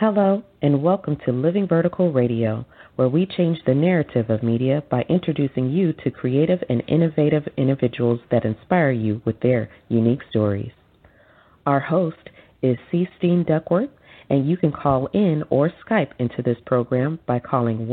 Hello, and welcome to Living Vertical Radio, where we change the narrative of media by introducing you to creative and innovative individuals that inspire you with their unique stories. Our host is C. Steen Duckworth, and you can call in or Skype into this program by calling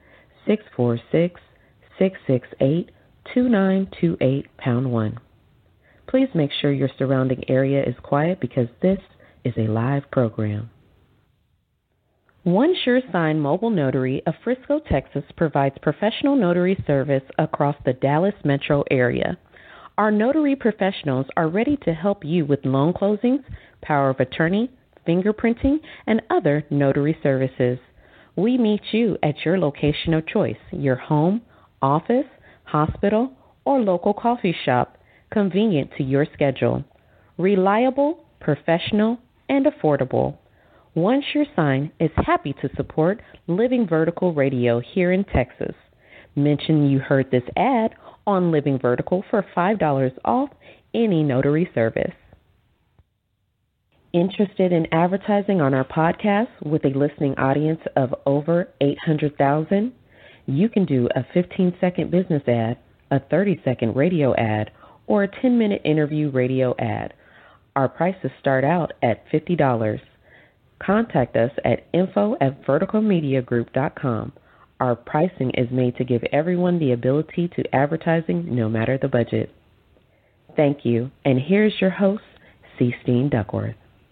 1-646-668-2928 Please make sure your surrounding area is quiet because this is a live program. One Sure Sign Mobile Notary of Frisco, Texas provides professional notary service across the Dallas metro area. Our notary professionals are ready to help you with loan closings, power of attorney, fingerprinting, and other notary services. We meet you at your location of choice, your home, office, hospital, or local coffee shop, convenient to your schedule. Reliable, professional, and affordable. One Sure Sign is happy to support Living Vertical Radio here in Texas. Mention you heard this ad on Living Vertical for $5 off any notary service. Interested in advertising on our podcast with a listening audience of over 800,000? You can do a 15-second business ad, a 30-second radio ad, or a 10-minute interview radio ad. Our prices start out at $50. Contact us at info@verticalmediagroup.com. Our pricing is made to give everyone the ability to advertising no matter the budget. Thank you, and here's your host, C. Steen Duckworth.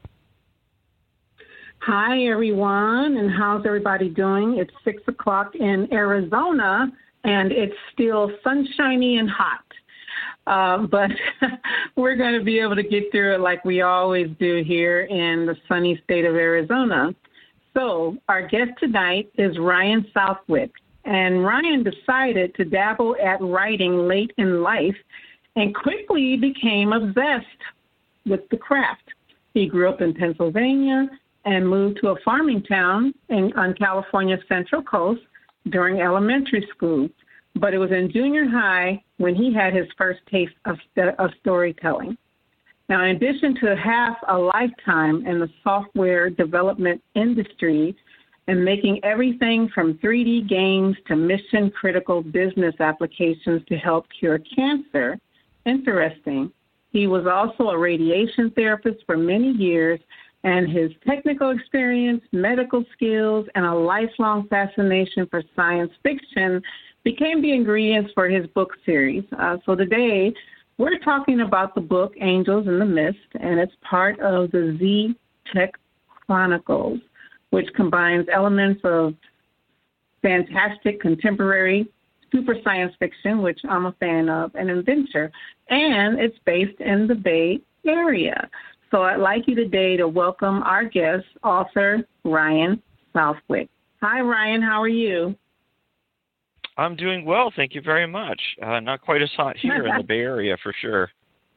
Hi, everyone, and how's everybody doing? It's 6 o'clock in Arizona, and it's still sunshiny and hot. But we're going to be able to get through it like we always do here in the sunny state of Arizona. So our guest tonight is Ryan Southwick. And Ryan decided to dabble at writing late in life and quickly became obsessed with the craft. He grew up in Pennsylvania and moved to a farming town on California's Central Coast during elementary school. But it was in junior high when he had his first taste of storytelling. Now, in addition to half a lifetime in the software development industry and making everything from 3D games to mission-critical business applications to help cure cancer, interesting, he was also a radiation therapist for many years, and his technical experience, medical skills, and a lifelong fascination for science fiction became the ingredients for his book series. So today, we're talking about the book Angels in the Mist, and it's part of the Z Tech Chronicles, which combines elements of fantastic contemporary super science fiction, which I'm a fan of, and adventure, and it's based in the Bay Area. So I'd like you today to welcome our guest, author Ryan Southwick. Hi, Ryan. How are you? I'm doing well, thank you very much. Not quite as hot here in the Bay Area, for sure.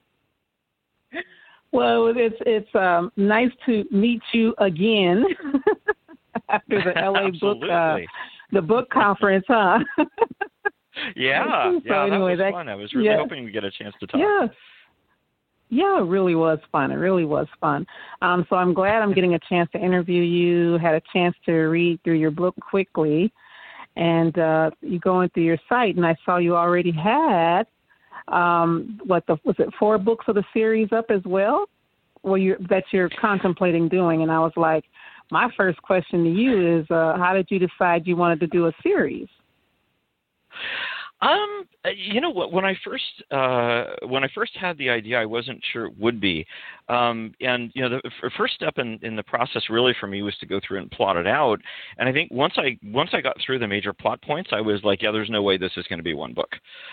Well, it's nice to meet you again after the LA book conference, huh? Yeah, anyway, that was fun. I was really hoping we'd get a chance to talk. Yeah, it really was fun. So I'm glad I'm getting a chance to interview you. Had a chance to read through your book quickly. And you going through your site, and I saw you already had, was it 4 books of the series up as well? That you're contemplating doing. And I was like, my first question to you is, how did you decide you wanted to do a series? You know what? When I first had the idea, I wasn't sure it would be. And you know, the first step in the process really for me was to go through and plot it out. And I think once I got through the major plot points, I was like, yeah, there's no way this is going to be one book.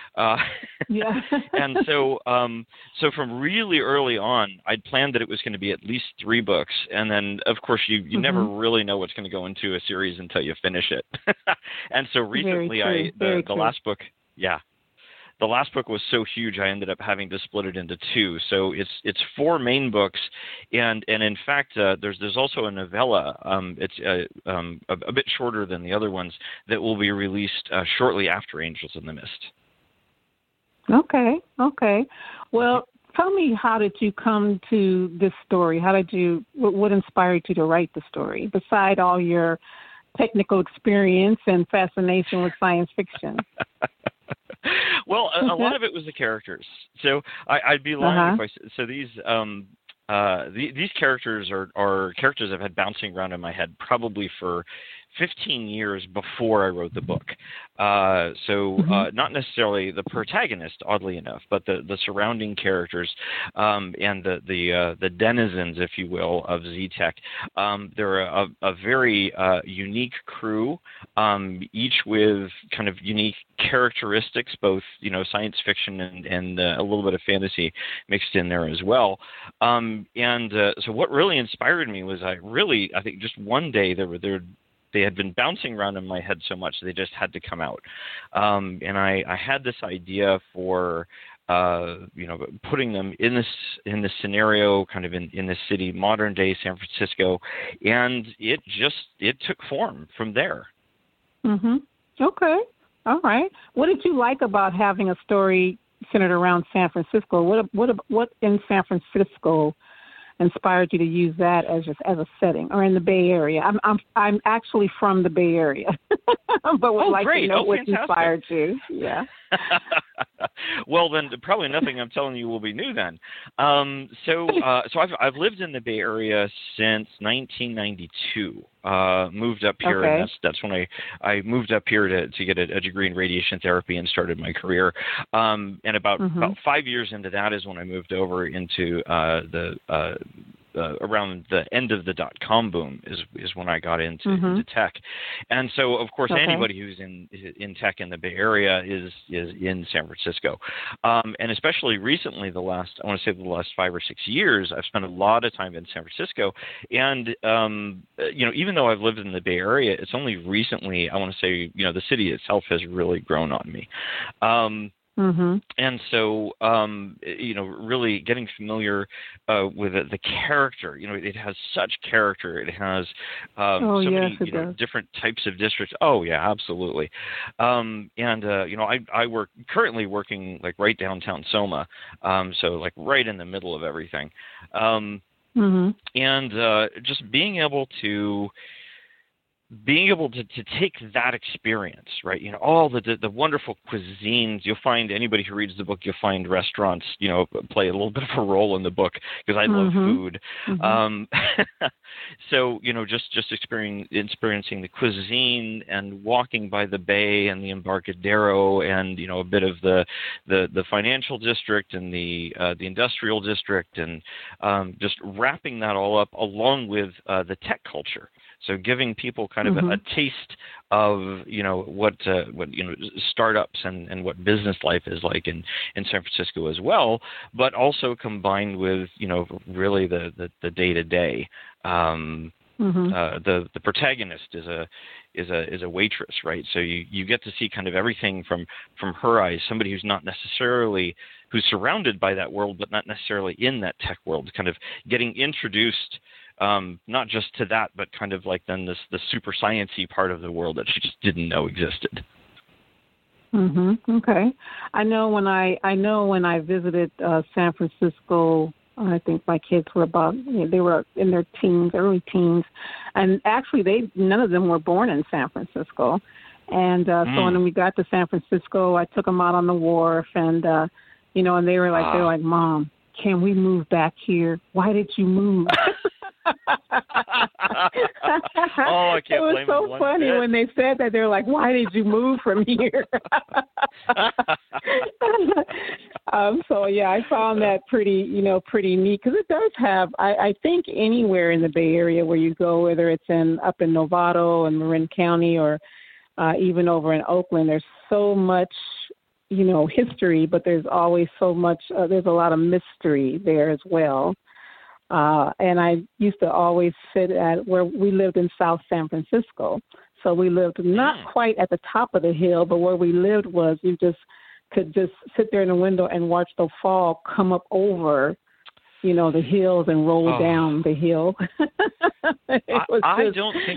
And so from really early on, I'd planned that it was going to be at least 3 books. And then, of course, you never really know what's going to go into a series until you finish it. And so recently, the last book. Yeah. The last book was so huge, I ended up having to split it into 2. So it's 4 main books, and in fact, there's also a novella. It's a bit shorter than the other ones that will be released shortly after Angels in the Mist. Okay. Well, tell me, how did you come to this story? What inspired you to write the story, beside all your technical experience and fascination with science fiction? Well, a lot of it was the characters. So I'd be lying if I. So these characters are characters I've had bouncing around in my head probably for 15 years before I wrote the book. Not necessarily the protagonist, oddly enough, but the surrounding characters and the denizens, if you will, of Z-Tech. They're a very unique crew, each with kind of unique characteristics, both science fiction and a little bit of fantasy mixed in there as well. So what really inspired me was I think just one day they had been bouncing around in my head so much they just had to come out. And I had this idea for putting them in this scenario, kind of in this city, modern day San Francisco, and it took form from there. Mhm. Okay. All right. What did you like about having a story centered around San Francisco? What in San Francisco inspired you to use that as a setting, or in the Bay Area? I'm actually from the Bay Area, but would like to know what inspired you. Yeah. Well, then probably nothing I'm telling you will be new then. So I've lived in the Bay Area since 1992. Moved up here, and that's when I moved up here to get a degree in radiation therapy and started my career. And about 5 years into that is when I moved over into around the end of the dot-com boom is when I got into tech. And so, of course, anybody who's in tech in the Bay Area is in San Francisco. And especially recently, the last 5 or 6 years, I've spent a lot of time in San Francisco. And, even though I've lived in the Bay Area, it's only recently, I want to say, the city itself has really grown on me. And so, really getting familiar with the character. It has such character. It has many different types of districts. Oh yeah, absolutely. I currently working like right downtown Soma, so like right in the middle of everything. And just being able to take that experience, right? All the wonderful cuisines. You'll find, anybody who reads the book, you'll find restaurants, play a little bit of a role in the book because I love food. So, just experiencing the cuisine and walking by the bay and the Embarcadero and, a bit of the financial district and the industrial district, and just wrapping that all up along with the tech culture. So giving people kind of a taste of what startups and what business life is like in San Francisco as well, but also combined with really the day to day. The protagonist is a waitress, right? So you get to see kind of everything from her eyes, somebody who's surrounded by that world, but not necessarily in that tech world, kind of getting introduced. Not just to that, but kind of like then the super sciencey part of the world that she just didn't know existed. Okay. I know when I visited San Francisco, I think my kids were they were in their early teens, and actually none of them were born in San Francisco. And so when we got to San Francisco, I took them out on the wharf, and and they were like, Mom, can we move back here? Why did you move? I can't blame them. It was so funny when they said that. They're like, "Why did you move from here?" So yeah, I found that pretty neat, because it does have. I think anywhere in the Bay Area where you go, whether it's up in Novato and Marin County, or even over in Oakland, there's so much history, but there's always so much. There's a lot of mystery there as well. And I used to always sit at where we lived in South San Francisco. So we lived not quite at the top of the hill, but where we lived was you could sit there in the window and watch the fall come up over, the hills and roll down the hill. I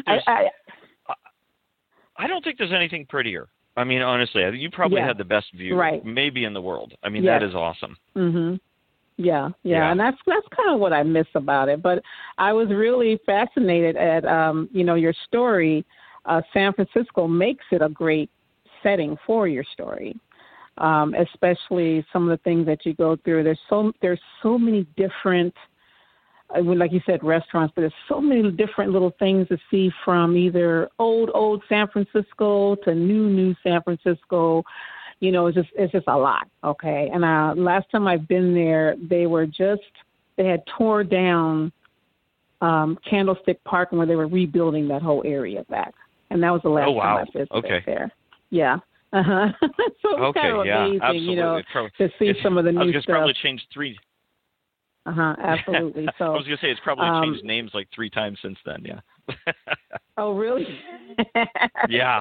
don't think there's anything prettier. I mean, honestly, you probably had the best view, maybe in the world. I mean, that is awesome. Yeah, Yeah. and that's kind of what I miss about it. But I was really fascinated at your story. San Francisco makes it a great setting for your story, especially some of the things that you go through. There's so many different, like you said, restaurants, but there's so many different little things to see, from either old San Francisco to new San Francisco. It's just a lot. Okay. And last time I've been there, they had tore down Candlestick Park, where they were rebuilding that whole area back. And that was the last time I visited there. Yeah. Uh-huh. So it was kind of amazing, absolutely. to see some of the new stuff. Probably changed 3. Absolutely. So I was going to say it's probably changed names like 3 times since then. Yeah. Oh, really? Yeah.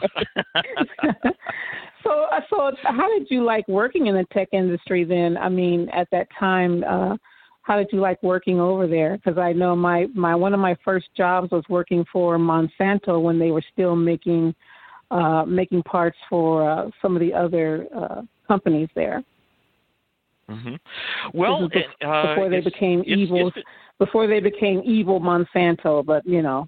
So how did you like working in the tech industry then? I mean, at that time, how did you like working over there? Because I know my one of my first jobs was working for Monsanto when they were still making parts for some of the other companies there. Mm-hmm. Well, before they became evil. Before they became evil Monsanto, but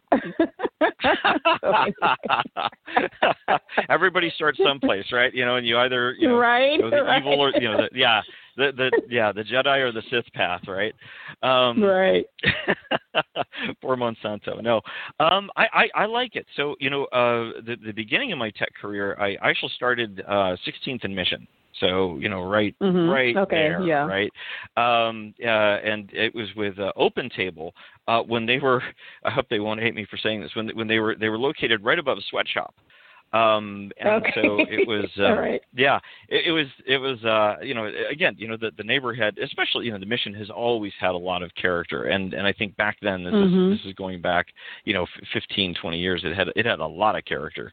everybody starts someplace, right? And you either right, go the right. evil or the Jedi or the Sith path, right? Right. Poor Monsanto. No, I like it. So the beginning of my tech career, I actually started 16th and Mission. So, right okay, there, yeah. right? And it was with Open Table when they were, I hope they won't hate me for saying this, when they were located right above a sweatshop. And okay. So it was, right. yeah, it was, again, the neighborhood, especially, the Mission has always had a lot of character. And I think back then, this is going back, 15, 20 years, it had a lot of character.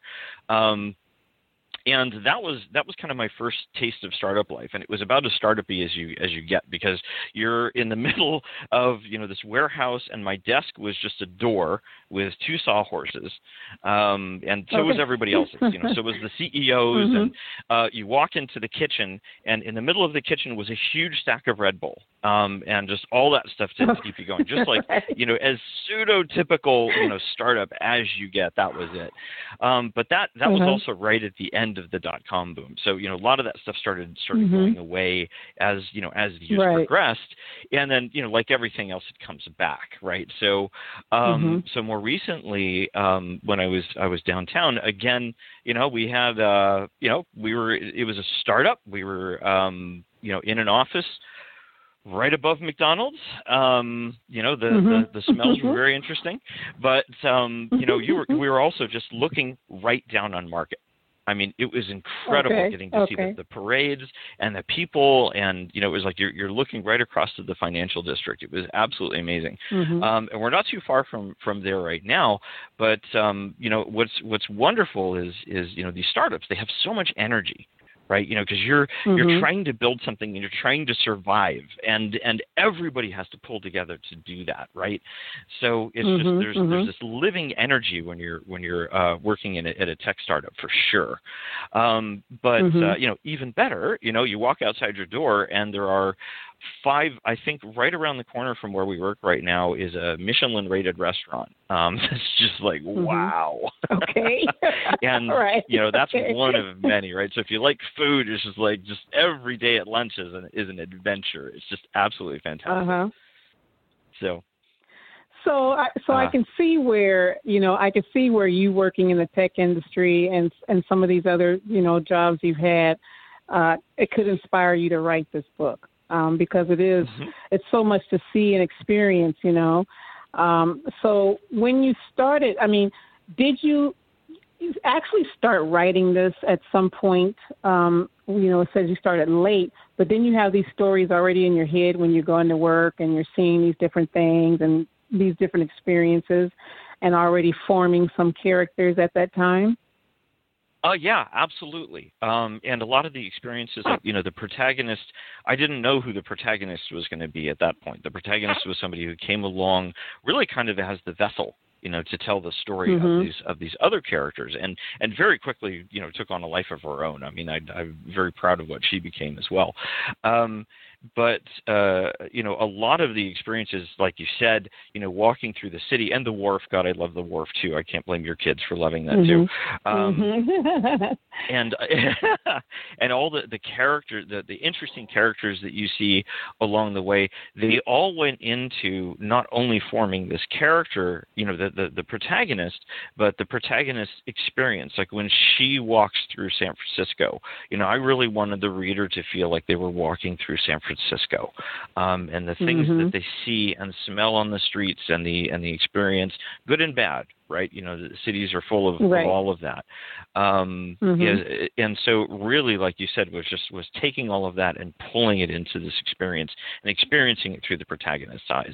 And that was kind of my first taste of startup life, and it was about as startup-y as you get, because you're in the middle of this warehouse, and my desk was just a door with 2 sawhorses, and so was everybody else's. So was the CEO's, and you walk into the kitchen, and in the middle of the kitchen was a huge stack of Red Bull, and just all that stuff to keep you going, just like as pseudo-typical startup as you get. That was it. But that was also right at the end of the .com boom. So, a lot of that stuff started going away as the years progressed. And then, like everything else, it comes back, right? So, so more recently, when I was downtown again, we had, it was a startup. We were, in an office right above McDonald's. The smells were very interesting, but, we were also just looking right down on Market. I mean, it was incredible getting to see the parades and the people, and it was like you're looking right across to the financial district. It was absolutely amazing, and we're not too far from there right now. But what's wonderful is these startups, they have so much energy. Right, because you're trying to build something and you're trying to survive, and everybody has to pull together to do that, right? So it's just there's this living energy when you're working at a tech startup, for sure. But even better, you walk outside your door and there are 5, I think, right around the corner from where we work right now is a Michelin-rated restaurant. It's just like, wow. Okay. And, that's one of many, right? So if you like food, it's just like every day at lunch is an adventure. It's just absolutely fantastic. So I can see where, you working in the tech industry and some of these other, jobs you've had, it could inspire you to write this book. Because it's so much to see and experience, So when you started, did you actually start writing this at some point? It says you started late, but then you have these stories already in your head when you're going to work and you're seeing these different things and these different experiences and already forming some characters at that time? Yeah, absolutely. And a lot of the experiences, the protagonist, I didn't know who the protagonist was going to be at that point. The protagonist was somebody who came along really kind of as the vessel, to tell the story of these other characters, and very quickly, took on a life of her own. I mean, I'm very proud of what she became as well. but a lot of the experiences, like you said, walking through the city and the wharf. God, I love the wharf too. I can't blame your kids for loving that too. And and all the characters, the interesting characters that you see along the way, they all went into not only forming this character, the protagonist, but the protagonist's experience. Like when she walks through San Francisco, I really wanted the reader to feel like they were walking through San Francisco, and the things that they see and smell on the streets, and the experience, good and bad. Right, the cities are full of all of that, and so really, like you said, was taking all of that and pulling it into this experience and experiencing it through the protagonist's eyes.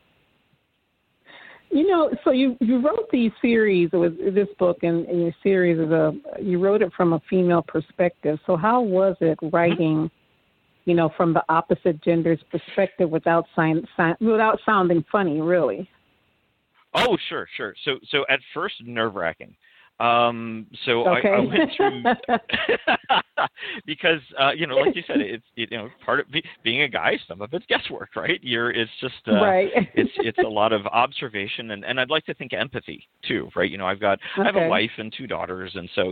So you wrote these series with this book, and your series you wrote it from a female perspective. So how was it writing, from the opposite gender's perspective without sounding funny, really? Oh, sure. So at first, nerve-wracking. So okay. I went through because like you said, it's part of being a guy. Some of it's guesswork, right? It's just right. it's a lot of observation and I'd like to think empathy too, right? I have a wife and 2 daughters, and so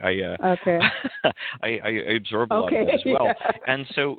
I absorb a lot of that as well, and so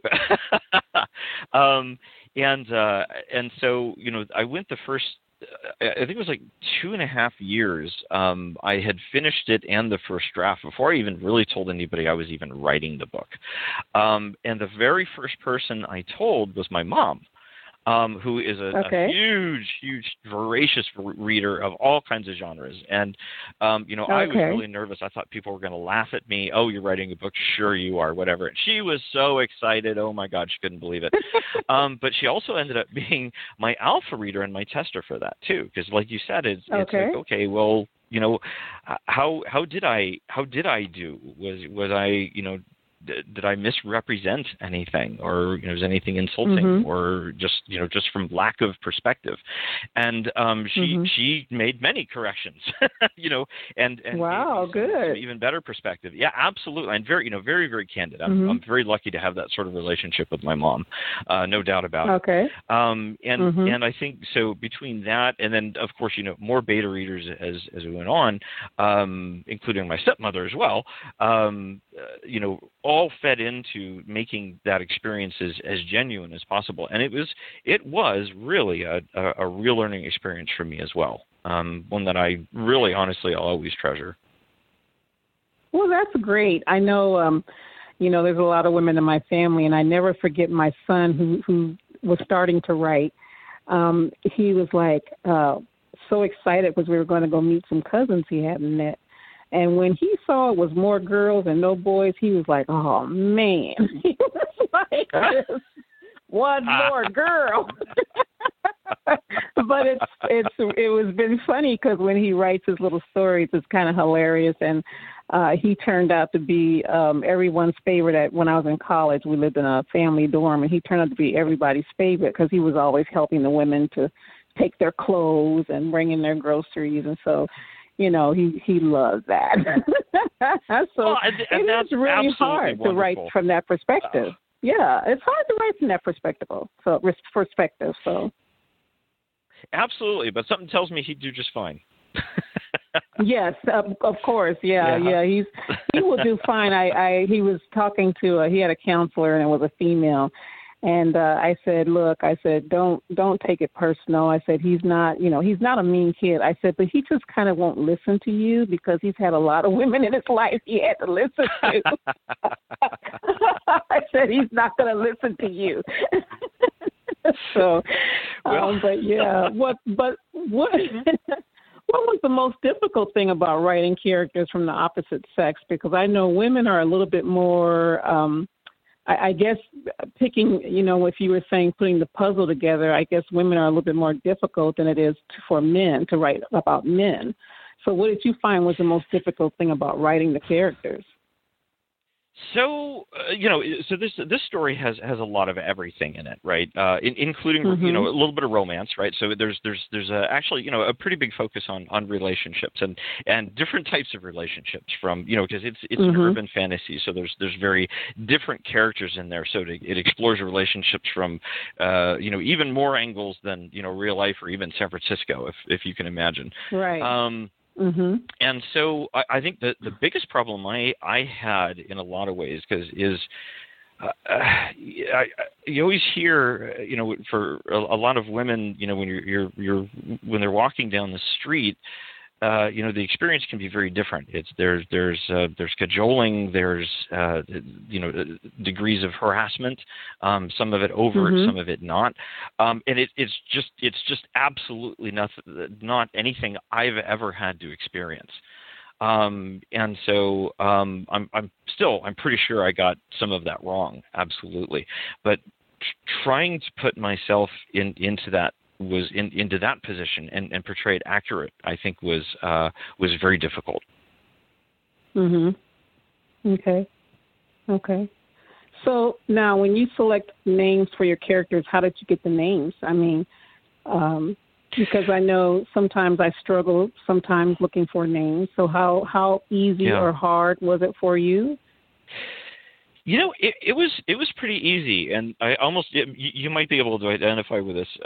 and so I went the first. I think it was like 2.5 years. I had finished it and the first draft before I even really told anybody I was even writing the book. And the very first person I told was my mom, who is a huge, voracious reader of all kinds of genres. And, I was really nervous. I thought people were going to laugh at me. Oh, you're writing a book? Sure you are, whatever. And she was so excited. Oh, my God, she couldn't believe it. But she also ended up being my alpha reader and my tester for that, too. Because like you said, it's like, okay, well, how did I do? Was I, did I misrepresent anything, or was anything insulting, or just from lack of perspective? And she made many corrections, and wow, good, even better perspective. Yeah, absolutely, and very very very candid. I'm very lucky to have that sort of relationship with my mom, no doubt about it. Okay. And I think so between that and then of course more beta readers as we went on, including my stepmother as well. All fed into making that experience as genuine as possible, and it was really a real learning experience for me as well. One that I really, honestly, I'll always treasure. Well, that's great. I know, there's a lot of women in my family, and I never forget my son who was starting to write. He was like so excited because we were going to go meet some cousins he hadn't met. And when he saw it was more girls and no boys, he was like, oh, man. He was like, one more girl. But it was been funny because when he writes his little stories, it's kind of hilarious. And he turned out to be everyone's favorite. When I was in college, we lived in a family dorm, and he turned out to be everybody's favorite because he was always helping the women to take their clothes and bring in their groceries. And so, he loves that. So it's really hard to write from that perspective. Yeah, it's hard to write from that perspective. So absolutely, but something tells me he'd do just fine. Yes, of course. Yeah. He will do fine. He was talking to he had a counselor, and it was a female. And I said, look, don't take it personal. I said, he's not a mean kid. I said, but he just kind of won't listen to you because he's had a lot of women in his life he had to listen to. I said, he's not going to listen to you. So, but yeah, what was the most difficult thing about writing characters from the opposite sex? Because I know women are a little bit more, I guess picking, if you were saying putting the puzzle together, I guess women are a little bit more difficult than it is for men to write about men. So what did you find was the most difficult thing about writing the characters? So so this story has a lot of everything in it, right? Including a little bit of romance, right? So there's actually a pretty big focus on relationships and different types of relationships from because it's an urban fantasy, so there's very different characters in there. So it explores relationships from even more angles than real life or even San Francisco, if you can imagine. Right. And so I think the biggest problem I had in a lot of ways is you always hear for a lot of women when when they're walking down the street. The experience can be very different. There's cajoling, there's degrees of harassment, some of it overt, some of it not, and it's just absolutely not anything I've ever had to experience. And so I'm pretty sure I got some of that wrong, absolutely, but trying to put myself into that position and portray it accurate, I think was very difficult. Okay. So now, when you select names for your characters, how did you get the names? I mean, because I know sometimes I struggle sometimes looking for names. So how easy or hard was it for you? It was pretty easy, and I almost you might be able to identify with this.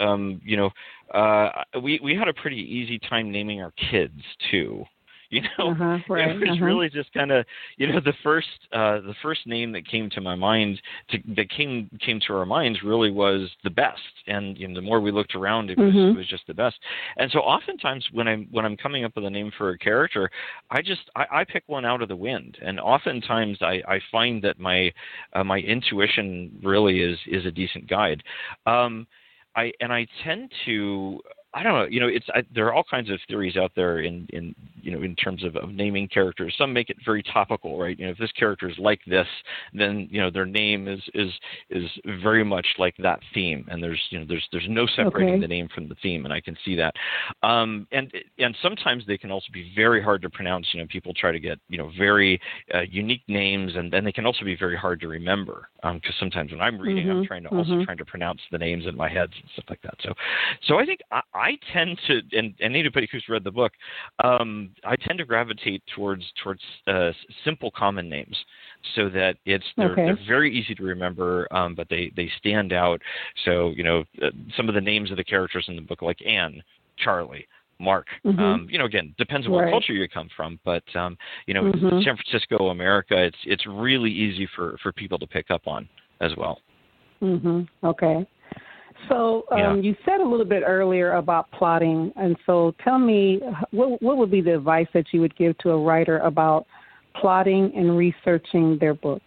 We had a pretty easy time naming our kids too. Right. It was really just kind of the first name that came to my mind that came to our minds really was the best, and the more we looked around, it was just the best. And so oftentimes when I'm coming up with a name for a character, I pick one out of the wind, and oftentimes I find that my intuition really is a decent guide. I tend to. I don't know. There are all kinds of theories out there in terms of naming characters. Some make it very topical, right? If this character is like this, then their name is very much like that theme, and there's no separating the name from the theme, and I can see that. And sometimes they can also be very hard to pronounce. People try to get very unique names, and then they can also be very hard to remember. Because sometimes when I'm reading, I'm trying to pronounce the names in my head and stuff like that. So I think I tend to, and anybody who's read the book, I tend to gravitate towards simple common names, so that they're very easy to remember, but they stand out. So some of the names of the characters in the book, like Anne, Charlie, Mark. Again, depends on what culture you come from, but San Francisco, America, it's really easy for people to pick up on as well. Okay. So you said a little bit earlier about plotting, and so tell me, what would be the advice that you would give to a writer about plotting and researching their book?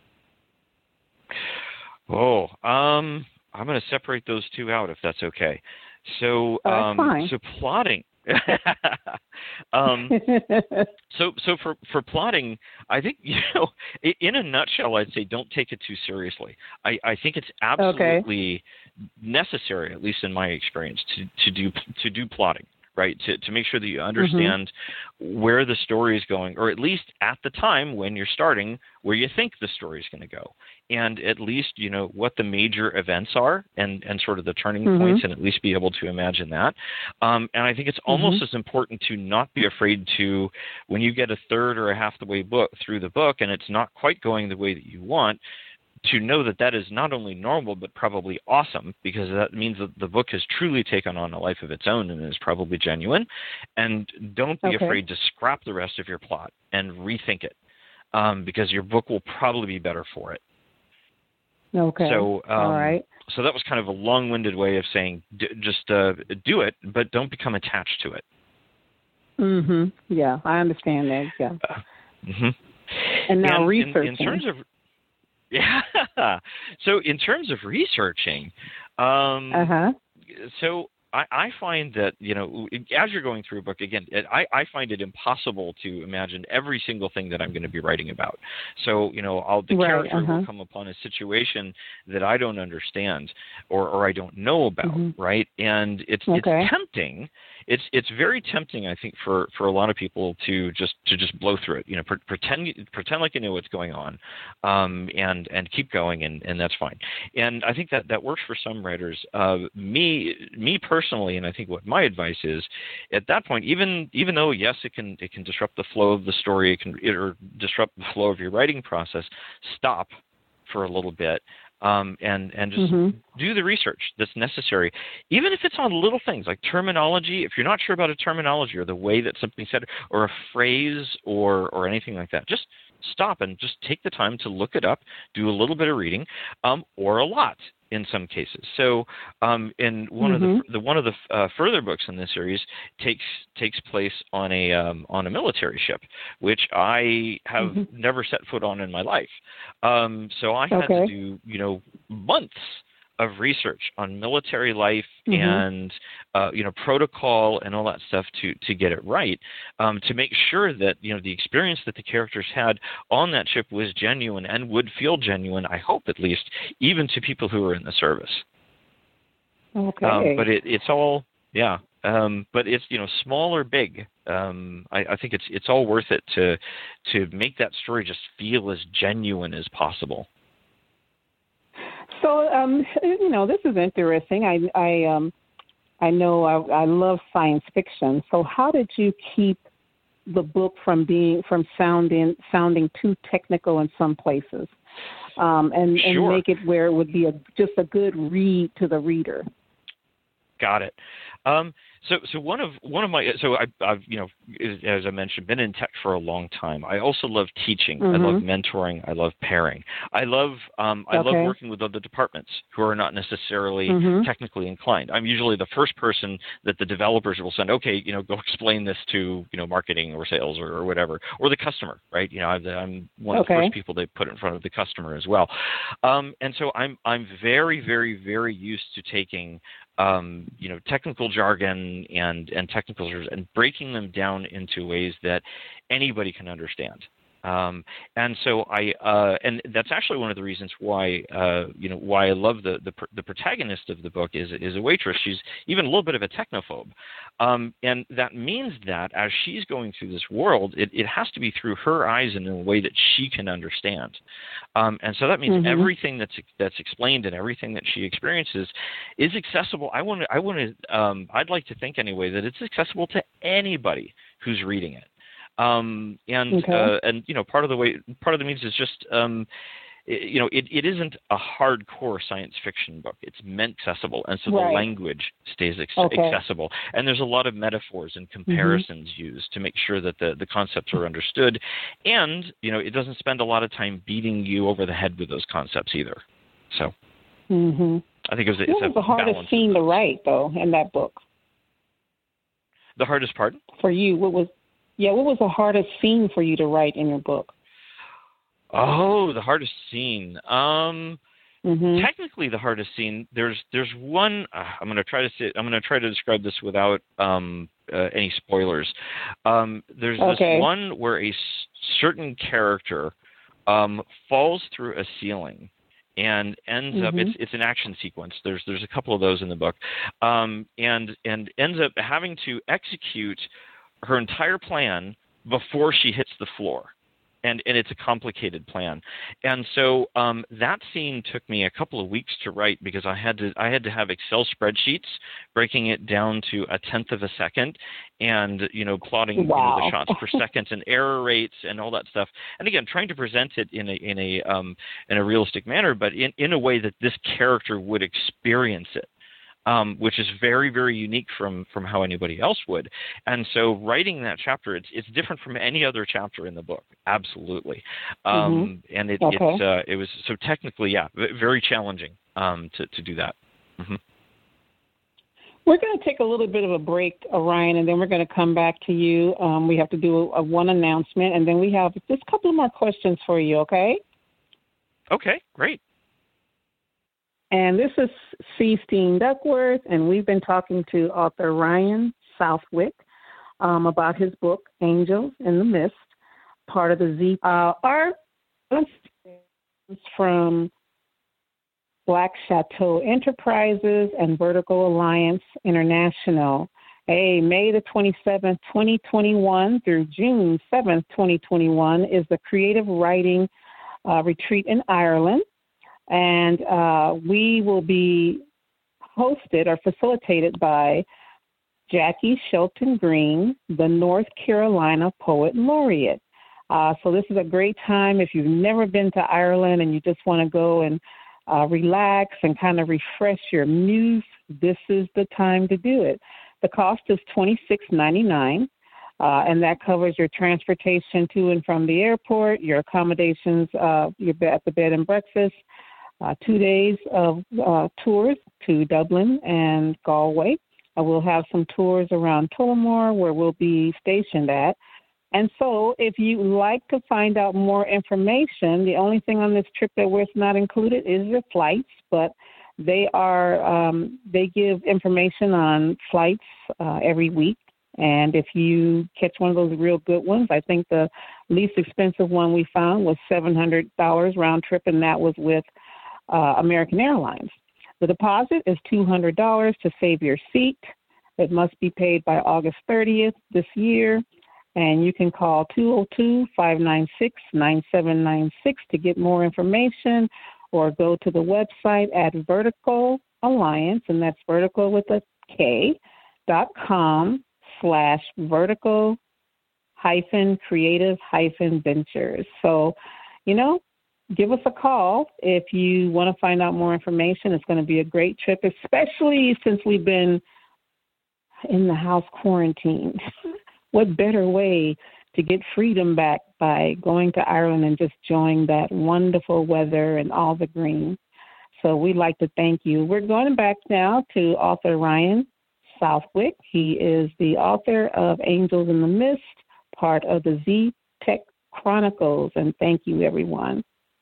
I'm going to separate those two out, if that's okay. So, fine. So plotting. So for plotting, I think in a nutshell, I'd say don't take it too seriously. I think it's absolutely necessary, at least in my experience, to do plotting. Right, to make sure that you understand where the story is going, or at least at the time when you're starting, where you think the story is going to go, and at least what the major events are, and sort of the turning points, and at least be able to imagine that. And I think it's almost as important to not be afraid to, when you get a third or a half the way through the book, and it's not quite going the way that you want, to know that is not only normal but probably awesome, because that means that the book has truly taken on a life of its own and is probably genuine. And don't be afraid to scrap the rest of your plot and rethink it, because your book will probably be better for it. Okay. So, all right. So that was kind of a long-winded way of saying just do it, but don't become attached to it. Yeah, I understand that. Yeah. And now researching. In terms of so in terms of researching, so I find that, as you're going through a book, again, I find it impossible to imagine every single thing that I'm going to be writing about. So, the character will come upon a situation that I don't understand or I don't know about, right? And it's tempting. it's very tempting, I think, for a lot of people to just blow through it. Pretend like you know what's going on, and keep going, and that's fine. And I think that works for some writers. Me personally, and I think what my advice is, at that point, even though yes, it can disrupt the flow of the story, or disrupt the flow of your writing process. Stop for a little bit. And just do the research that's necessary, even if it's on little things like terminology. If you're not sure about a terminology or the way that something's said, or a phrase, or anything like that, just stop and just take the time to look it up, do a little bit of reading, or a lot in some cases. So, in one of the further books in this series takes place on a military ship, which I have never set foot on in my life. So I had to do months of research on military life and protocol and all that stuff to get it right, to make sure that the experience that the characters had on that ship was genuine and would feel genuine, I hope at least, even to people who are in the service. But it's all but it's small or big. I think it's all worth it to make that story just feel as genuine as possible. So, this is interesting. I know I love science fiction. So how did you keep the book from sounding too technical in some places, and make it where it would be just a good read to the reader? Got it. So one of my I've as I mentioned, been in tech for a long time. I also love teaching. I love mentoring. I love pairing. I love working with other departments who are not necessarily technically inclined. I'm usually the first person that the developers will send. Okay, go explain this to marketing or sales or whatever, or the customer, right? I'm one of the first people they put in front of the customer as well. And so I'm very, very, very used to taking technical jargon and technical terms and breaking them down into ways that anybody can understand. And so and that's actually one of the reasons why I love the protagonist of the book is a waitress. She's even a little bit of a technophobe, and that means that as she's going through this world, it has to be through her eyes and in a way that she can understand. And so that means everything that's explained and everything that she experiences is accessible. I'd like to think anyway that it's accessible to anybody who's reading it. And part of the means is just it isn't a hardcore science fiction book. It's meant accessible, and so the language stays accessible. And there's a lot of metaphors and comparisons used to make sure that the concepts are understood, and it doesn't spend a lot of time beating you over the head with those concepts either. So I think what was the hardest scene to write though in that book? The hardest part for you? What was the hardest scene for you to write in your book? Oh, the hardest scene. Technically, the hardest scene. There's one. I'm going to try to describe this without any spoilers. There's this one where a certain character falls through a ceiling and ends up. It's an action sequence. There's a couple of those in the book, and ends up having to execute her entire plan before she hits the floor. And it's a complicated plan. And so that scene took me a couple of weeks to write because I had to have Excel spreadsheets breaking it down to a tenth of a second and, plotting the shots per second and error rates and all that stuff. And again, trying to present it in a realistic manner, but in a way that this character would experience it. Which is very, very unique from how anybody else would. And so writing that chapter, it's different from any other chapter in the book, absolutely. And it was so technically, very challenging to do that. We're going to take a little bit of a break, Orion, and then we're going to come back to you. We have to do one announcement, and then we have just a couple more questions for you, okay? Okay, great. And this is C. Steen Duckworth, and we've been talking to author Ryan Southwick about his book, Angels in the Mist, part of the Z. Our from Black Chateau Enterprises and Vertical Alliance International May the 27th, 2021 through June 7th, 2021 is the Creative Writing Retreat in Ireland. And we will be hosted or facilitated by Jackie Shelton Green, the North Carolina Poet Laureate. So this is a great time if you've never been to Ireland and you just want to go and relax and kind of refresh your muse. This is the time to do it. The cost is $26.99, and that covers your transportation to and from the airport, your accommodations, your at the bed and breakfast, 2 days of tours to Dublin and Galway. We'll have some tours around Tullamore where we'll be stationed at. And so if you like to find out more information, the only thing on this trip that was not included is your flights, but they give information on flights every week. And if you catch one of those real good ones, I think the least expensive one we found was $700 round trip, and that was with American Airlines. The deposit is $200 to save your seat. It must be paid by August 30th this year. And you can call 202-596-9796 to get more information, or go to the website at Vertical Alliance, and that's vertical with a K.com/vertical-creative-ventures. So, give us a call if you want to find out more information. It's going to be a great trip, especially since we've been in the house quarantined. What better way to get freedom back by going to Ireland and just enjoying that wonderful weather and all the green. So we'd like to thank you. We're going back now to author Ryan Southwick. He is the author of Angels in the Mist, part of the Z-Tech Chronicles. And thank you, everyone.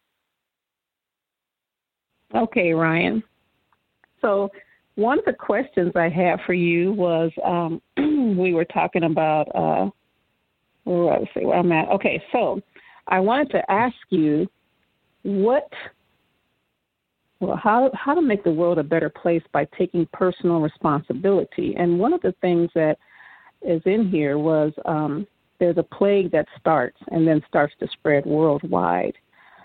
Okay, Ryan. So one of the questions I had for you was we were talking about where I'm at. Okay, so I wanted to ask you how to make the world a better place by taking personal responsibility. And one of the things that is in here was there's a plague that starts and then starts to spread worldwide.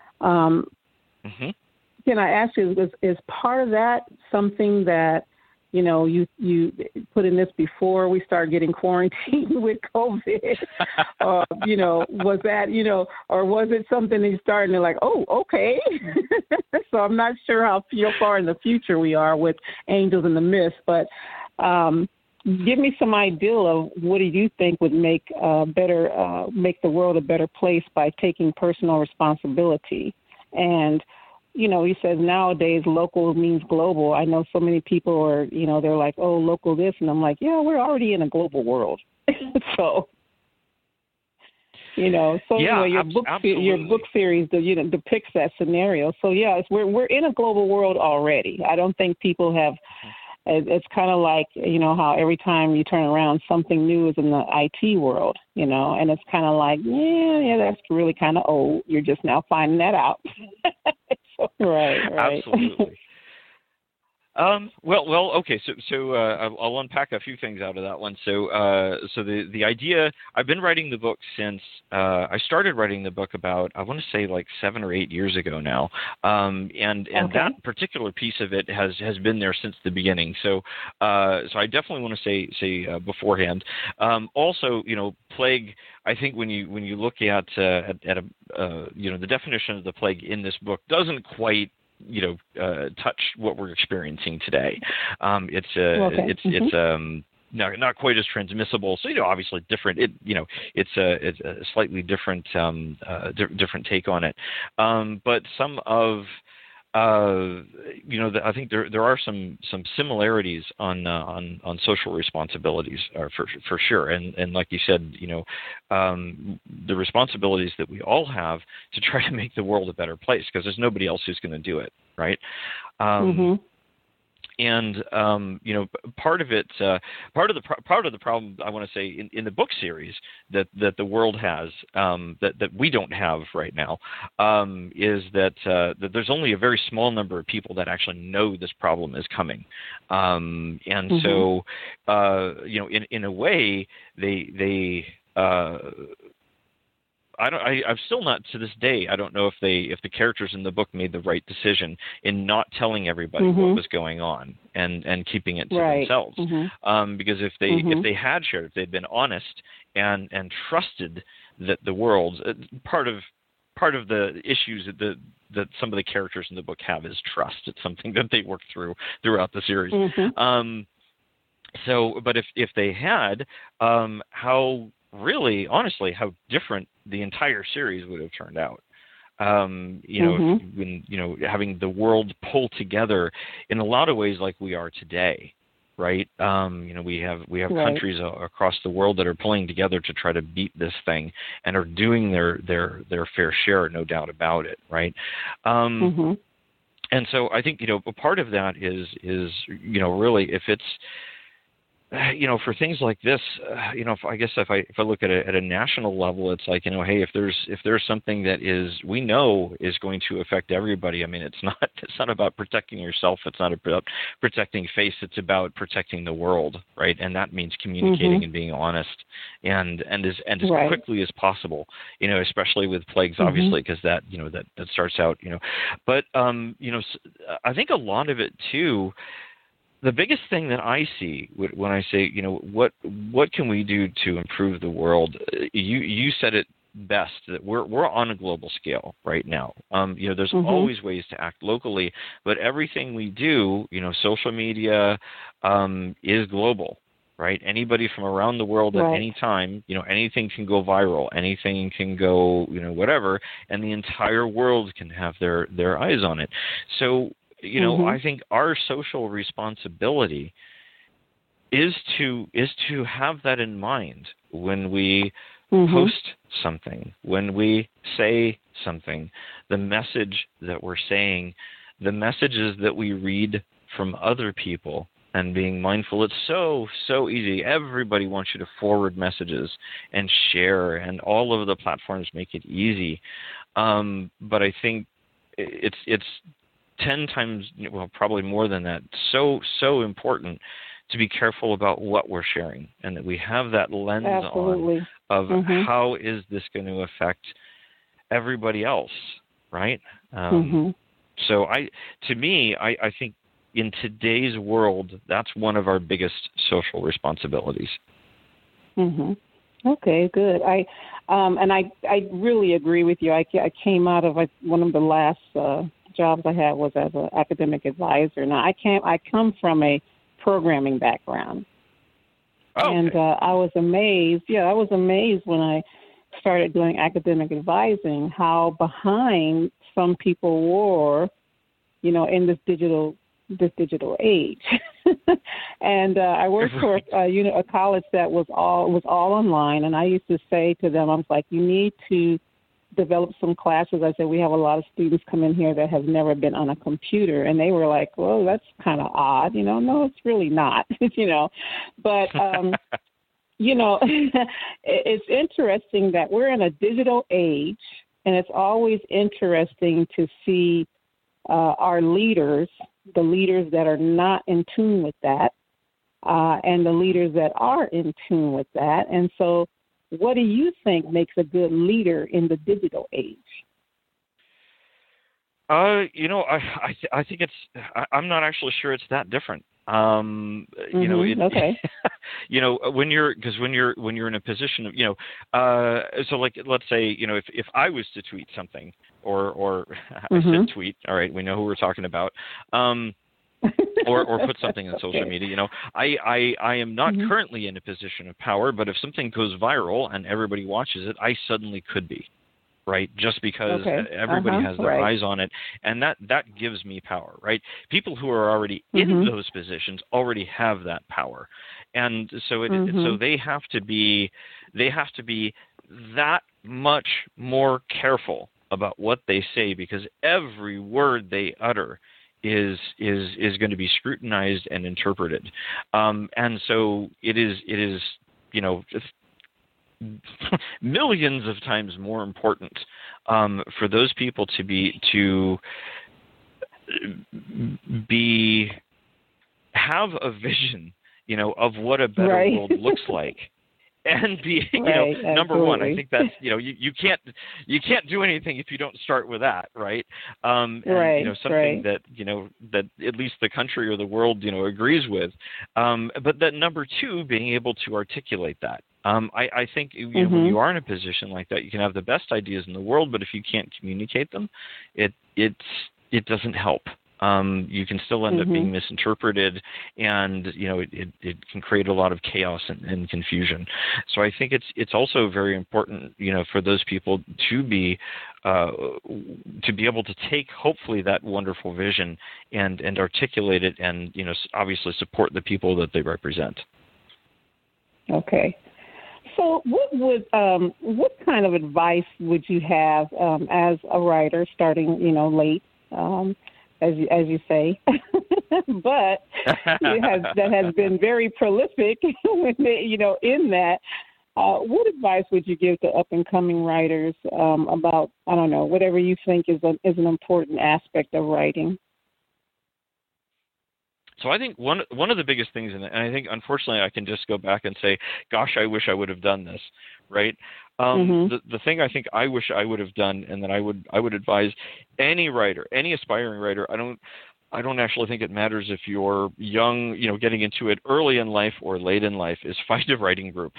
Can I ask you, is part of that something that, you put in this before we start getting quarantined with COVID? Was that, or was it something that you started and like, oh, okay. So I'm not sure how far in the future we are with Angels in the Mist, but give me some idea of what do you think would make the world a better place by taking personal responsibility. And he says nowadays local means global. I know so many people are, they're like, oh, local this. And I'm like, yeah, we're already in a global world. So, anyway, your book series, depicts that scenario. So, yes, we're in a global world already. I don't think people have, it's kind of like, how every time you turn around, something new is in the IT world, and it's kind of like, yeah, that's really kind of old. You're just now finding that out. Right. Absolutely. Okay. So I'll unpack a few things out of that one. So the idea, I've been writing the book since I started writing the book about, I want to say like 7 or 8 years ago now. And that particular piece of it has been there since the beginning. So I definitely want to say beforehand. Also, plague, I think when you look at the definition of the plague in this book doesn't quite touch what we're experiencing today. It's not quite as transmissible. So obviously different. It's a slightly different different take on it. But some of I think there are some similarities on social responsibilities for sure. And like you said, the responsibilities that we all have to try to make the world a better place, because there's nobody else who's going to do it, right? And part of it, part of the problem, I want to say, in the book series that the world has that we don't have right now, is that there's only a very small number of people that actually know this problem is coming, and so in a way they I'm still not, to this day, I don't know if the characters in the book made the right decision in not telling everybody what was going on and keeping it to themselves. Because if they had shared, if they'd been honest and trusted that the world, part of the issues that some of the characters in the book have is trust. It's something that they work throughout the series. But if they had, honestly, how different the entire series would have turned out. When having the world pull together in a lot of ways like we are today, right? We have countries across the world that are pulling together to try to beat this thing and are doing their fair share, no doubt about it, right? And so I think a part of that is really, if it's for things like this, I guess if I look at a national level, it's like, hey, if there's something that we know is going to affect everybody. I mean, it's not about protecting yourself. It's not about protecting face. It's about protecting the world, right? And that means communicating and being honest, and as quickly as possible. Especially with plagues, obviously, because that starts out. But I think a lot of it too. The biggest thing that I see when I say, what can we do to improve the world? You said it best, that we're on a global scale right now. There's always ways to act locally, but everything we do, social media is global, right? Anybody from around the world at any time, anything can go viral, anything can go, whatever, and the entire world can have their eyes on it. So, I think our social responsibility is to have that in mind when we post something, when we say something, the message that we're saying, the messages that we read from other people, and being mindful. It's so easy. Everybody wants you to forward messages and share, and all of the platforms make it easy. But I think it's 10 times, well, probably more than that, so important to be careful about what we're sharing, and that we have that lens on of how is this going to affect everybody else, right? So I think in today's world, that's one of our biggest social responsibilities. Okay, good. I really agree with you. I came out of one of the last jobs I had was as an academic advisor. Now I come from a programming background, and I was amazed. Yeah, I was amazed when I started doing academic advising how behind some people were, in this digital age. And I worked for a college that was all online, and I used to say to them, I was like, you need to develop some classes. I said, we have a lot of students come in here that have never been on a computer, and they were like, well, that's kind of odd. No, it's really not. But it's interesting that we're in a digital age, and it's always interesting to see our leaders, the leaders that are not in tune with that, and the leaders that are in tune with that. And so what do you think makes a good leader in the digital age? I think I'm not actually sure it's that different. Okay. When you're in a position of, so like, let's say, if I was to tweet something or I said tweet, all right, we know who we're talking about, or put something on social media, I am not currently in a position of power, but if something goes viral and everybody watches it, I suddenly could be. Right, just because everybody has their eyes on it, and that gives me power. Right, people who are already in those positions already have that power, and so so they have to be that much more careful about what they say, because every word they utter is going to be scrutinized and interpreted, and so it is just millions of times more important for those people to have a vision, of what a better world looks like. And be, number one. I think that's, you can't do anything if you don't start with that, right? Something that that at least the country or the world agrees with. But that number two, being able to articulate that. I think when you are in a position like that, you can have the best ideas in the world, but if you can't communicate them, it doesn't help. You can still end up being misinterpreted, and it can create a lot of chaos and confusion. So I think it's also very important, for those people to be able to take hopefully that wonderful vision and articulate it, and obviously support the people that they represent. Okay. So what kind of advice would you have as a writer starting late? As you say, but that has been very prolific in that. What advice would you give to up and coming writers about, I don't know, whatever you think is an important aspect of writing? So I think one of the biggest things, and I think unfortunately I can just go back and say, gosh, I wish I would have done this, right? The thing I think I wish I would have done, and that I would advise any writer, any aspiring writer. I don't actually think it matters if you're young, getting into it early in life or late in life, is find a writing group.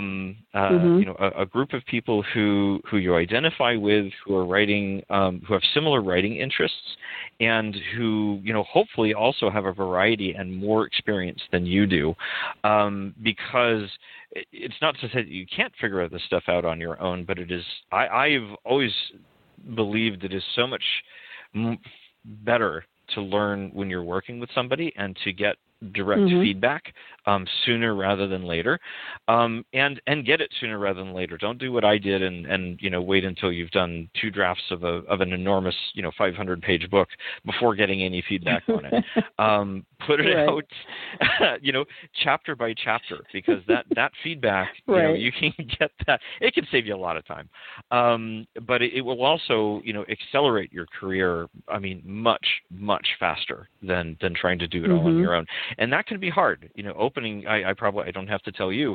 A group of people who you identify with, who are writing, who have similar writing interests, and who, hopefully also have a variety and more experience than you do. Because it's not to say that you can't figure this stuff out on your own, but it is, I've always believed it is so much better to learn when you're working with somebody and to get direct feedback sooner rather than later, and get it sooner rather than later. Don't do what I did and wait until you've done 2 drafts of an enormous 500-page book before getting any feedback on it. Put it out chapter by chapter, because that feedback you can get that. It can save you a lot of time, but it will also accelerate your career. I mean, much faster than trying to do it all on your own. And that can be hard, opening, I don't have to tell you,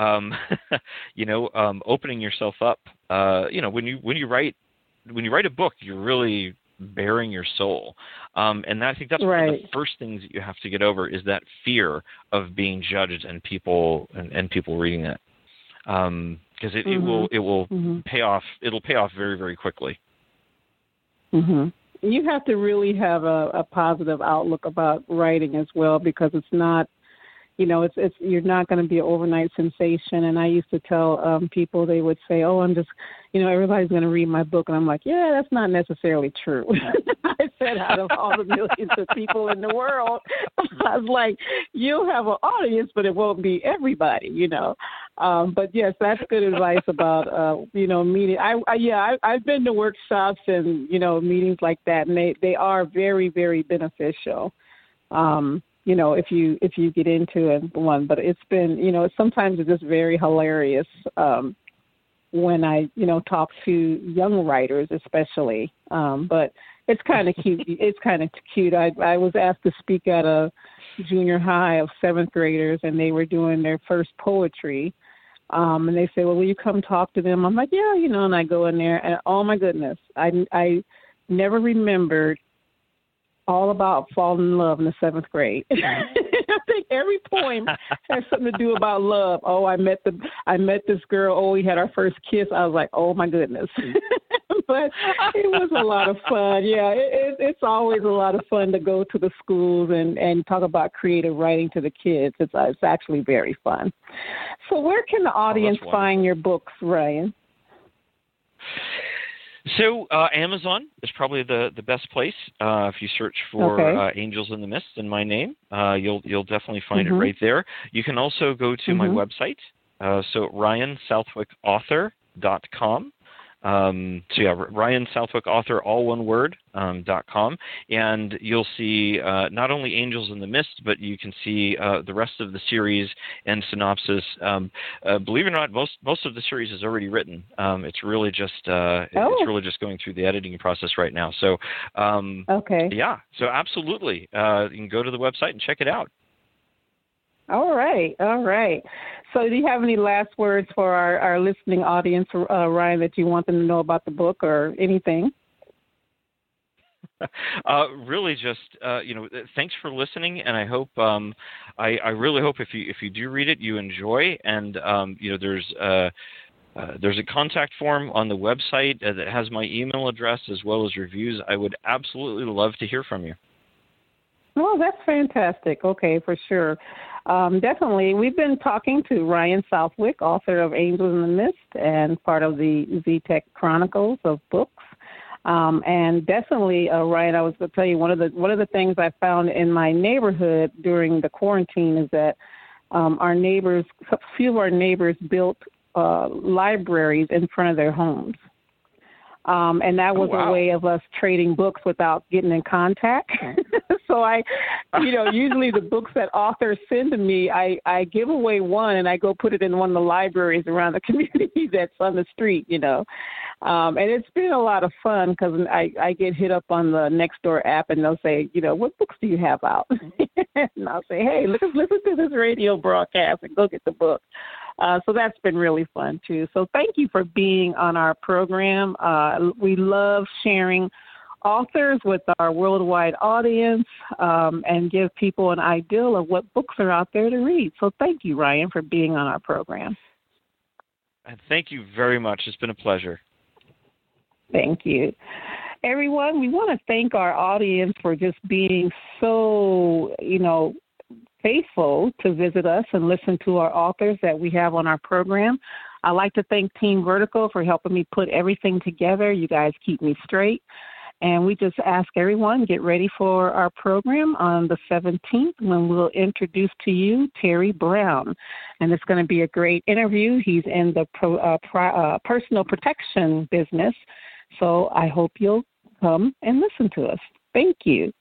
opening yourself up, when you write a book, you're really bearing your soul. And I think that's one of the first things that you have to get over, is that fear of being judged and people reading that. Because it will pay off. It'll pay off very, very quickly. You have to really have a positive outlook about writing as well, because it's not, it's you're not going to be an overnight sensation. And I used to tell people, they would say, "Oh, I'm just, everybody's going to read my book," and I'm like, "Yeah, that's not necessarily true." I said, out of all the millions of people in the world, I was like, you'll have an audience, but it won't be everybody, But yes, that's good advice about, meeting. I've been to workshops and, meetings like that, and they are very, very beneficial. If you get into one, but it's been, sometimes it's just very hilarious when I, talk to young writers, especially. But it's kind of cute. It's kind of cute. I was asked to speak at a junior high of 7th graders, and they were doing their first poetry. And they say, "Well, will you come talk to them?" I'm like, "Yeah, and I go in there, and oh my goodness, I never remembered all about falling in love in the 7th grade. I think every poem has something to do about love. Oh, I met this girl. Oh, we had our first kiss. I was like, oh my goodness. But it was a lot of fun. Yeah, it's always a lot of fun to go to the schools and talk about creative writing to the kids. It's actually very fun. So where can the audience find your books, Ryan? So Amazon is probably the best place. If you search for Angels in the Mist and my name, you'll definitely find it right there. You can also go to my website, so RyanSouthwickAuthor.com. So yeah, Ryan Southwick, author, all one word, .com, and you'll see not only Angels in the Mist, but you can see the rest of the series and synopsis. Believe it or not, most of the series is already written. It's really just going through the editing process right now. So okay, yeah, so absolutely, you can go to the website and check it out. All right. So do you have any last words for our listening audience, Ryan, that you want them to know about the book or anything? Really just, thanks for listening, and I hope, I really hope if you do read it, you enjoy, and, there's a contact form on the website that has my email address as well as reviews. I would absolutely love to hear from you. Oh, that's fantastic. Okay, for sure. Definitely. We've been talking to Ryan Southwick, author of Angels in the Mist and part of the Z-Tech Chronicles of books. And definitely, Ryan, I was going to tell you one of the things I found in my neighborhood during the quarantine is that a few of our neighbors built libraries in front of their homes. And that was a way of us trading books without getting in contact. So usually the books that authors send to me, I give away one and I go put it in one of the libraries around the community that's on the street, And it's been a lot of fun because I get hit up on the Nextdoor app and they'll say, what books do you have out? And I'll say, hey, listen to this radio broadcast and go get the book. So that's been really fun, too. So thank you for being on our program. We love sharing authors with our worldwide audience and give people an idea of what books are out there to read. So thank you, Ryan, for being on our program. Thank you very much. It's been a pleasure. Thank you. Everyone, we want to thank our audience for just being so, faithful to visit us and listen to our authors that we have on our program. I'd like to thank Team Vertical for helping me put everything together. You guys keep me straight. And we just ask everyone, get ready for our program on the 17th when we'll introduce to you Terry Brown. And it's going to be a great interview. He's in the personal protection business. So I hope you'll come and listen to us. Thank you.